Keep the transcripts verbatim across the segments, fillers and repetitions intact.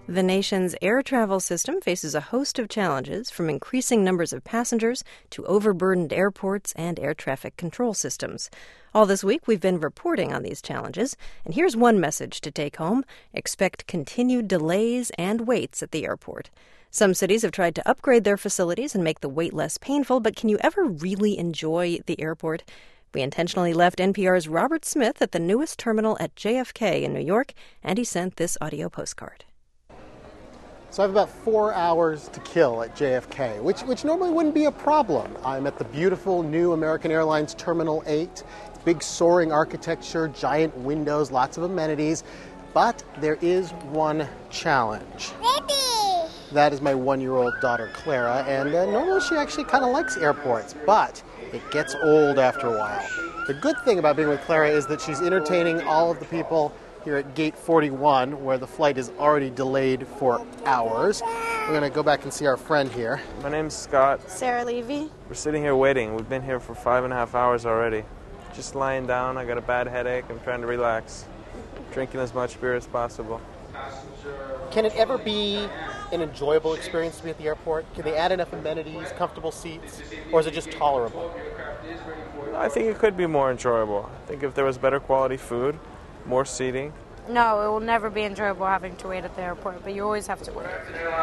The nation's air travel system faces a host of challenges, from increasing numbers of passengers to overburdened airports and air traffic control systems. All this week, we've been reporting on these challenges, and here's one message to take home: expect continued delays and waits at the airport. Some cities have tried to upgrade their facilities and make the wait less painful, but can you ever really enjoy the airport? We intentionally left N P R's Robert Smith at the newest terminal at J F K in New York, and he sent this audio postcard. So I have about four hours to kill at J F K, which which normally wouldn't be a problem. I'm at the beautiful new American Airlines Terminal eight. Big soaring architecture, giant windows, lots of amenities. But there is one challenge. Baby! That is my one-year-old daughter, Clara, and uh, normally she actually kind of likes airports, but it gets old after a while. The good thing about being with Clara is that she's entertaining all of the people here at gate forty-one, where the flight is already delayed for hours. We're going to go back and see our friend here. My name's Scott. Sarah Levy. We're sitting here waiting. We've been here for five and a half hours already. Just lying down. I got a bad headache. I'm trying to relax. Drinking as much beer as possible. Can it ever be an enjoyable experience to be at the airport? Can they add enough amenities, comfortable seats, or is it just tolerable? I think it could be more enjoyable. I think if there was better quality food, more seating. No, it will never be enjoyable having to wait at the airport, but you always have to wait.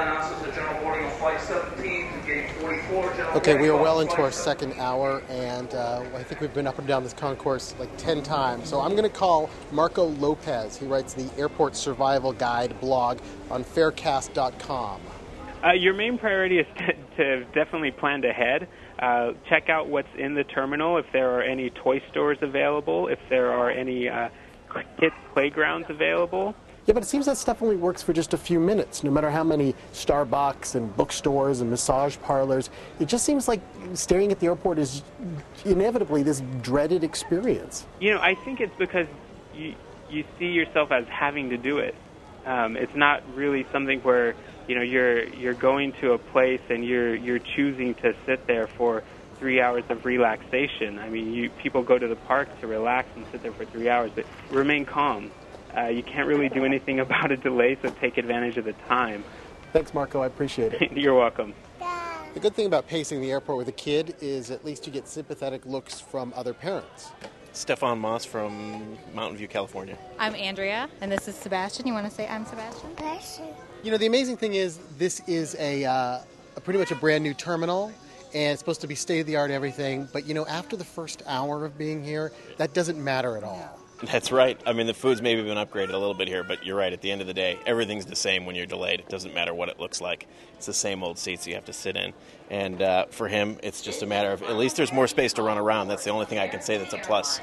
Okay, we are well into our second hour, and uh, I think we've been up and down this concourse like ten times. So I'm going to call Marco Lopez. He writes the Airport Survival Guide blog on farecast dot com. Uh, your main priority is to, to definitely plan ahead. Uh, check out what's in the terminal, if there are any toy stores available, if there are any uh, kids' playgrounds available. Yeah, but it seems that stuff only works for just a few minutes, no matter how many Starbucks and bookstores and massage parlors. It just seems like staring at the airport is inevitably this dreaded experience. You know, I think it's because you, you see yourself as having to do it. Um, it's not really something where, you know, you're you're going to a place and you're you're choosing to sit there for three hours of relaxation. I mean, you people go to the park to relax and sit there for three hours, but remain calm. Uh, you can't really do anything about a delay, so take advantage of the time. Thanks, Marco. I appreciate it. You're welcome. The good thing about pacing the airport with a kid is at least you get sympathetic looks from other parents. Stefan Moss from Mountain View, California. I'm Andrea, and this is Sebastian. You want to say I'm Sebastian? Sebastian. You know, the amazing thing is this is a, uh, a pretty much a brand new terminal, and it's supposed to be state-of-the-art everything, but, you know, after the first hour of being here, that doesn't matter at all. That's right. I mean, the food's maybe been upgraded a little bit here, but you're right. At the end of the day, everything's the same when you're delayed. It doesn't matter what it looks like. It's the same old seats you have to sit in. And uh, for him, it's just a matter of, at least there's more space to run around. That's the only thing I can say that's a plus.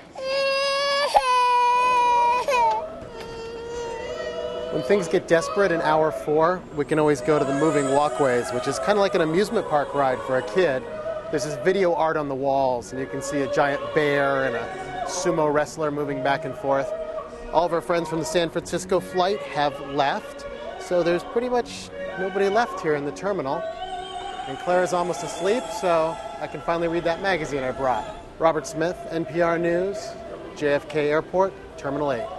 When things get desperate in hour four, we can always go to the moving walkways, which is kind of like an amusement park ride for a kid. There's this video art on the walls, and you can see a giant bear and a sumo wrestler moving back and forth. All of our friends from the San Francisco flight have left, so there's pretty much nobody left here in the terminal. And Clara's almost asleep, so I can finally read that magazine I brought. Robert Smith, N P R News, J F K Airport, Terminal eight.